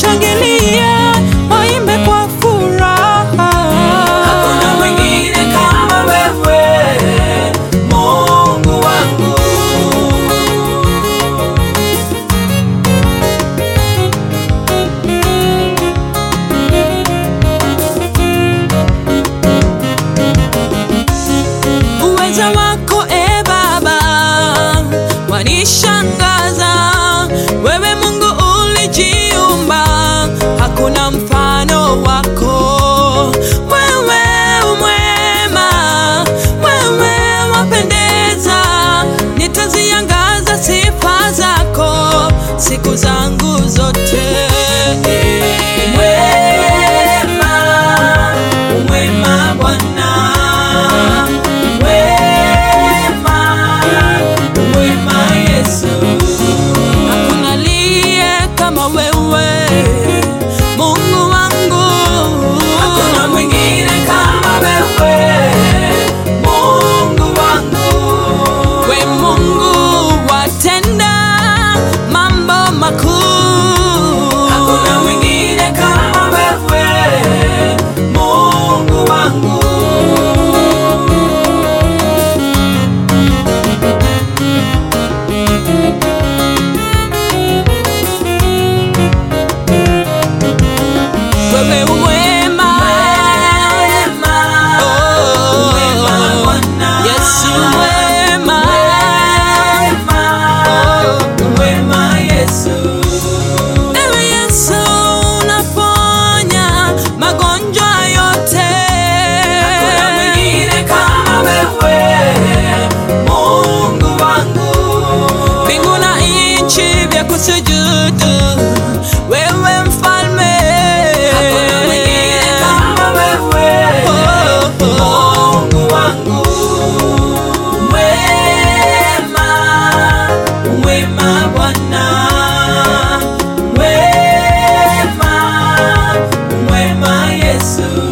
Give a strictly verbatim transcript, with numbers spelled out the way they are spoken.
washangilie, waimbe kwa furaha. Hakuna mwingine kama wewe, Mungu wangu. Uweza wako e Baba wanishangaza, wewe Mungu ulijiumba, hakuna mfano wako. Wewe umwema, wewe wapendeza, nitaziangaza sifa zako siku zangu zote. Umwema, umwema Bwana, umwema, umwema Yesu. Hakuna aliye kama wewe, Mungu wangu. Hakuna mwingine kama wewe, Mungu wangu. We Mungu watenda mambo makuu. Hakuna mwingine kama wewe, Mungu wangu. Wewe umwema, oh, Umwema Bwana, Yesu umwema, umwema, umwema Yesu. ewe Yesu unaponya magonjwa yote. Hakuna mwingine kama wewe, Mungu wangu. Mbingu na nchi vya kusujudu wewe mfalme. Hakuna mwingine kama wewe, Mungu wangu. Umwema, umwema Bwana, umwema, umwema Yesu.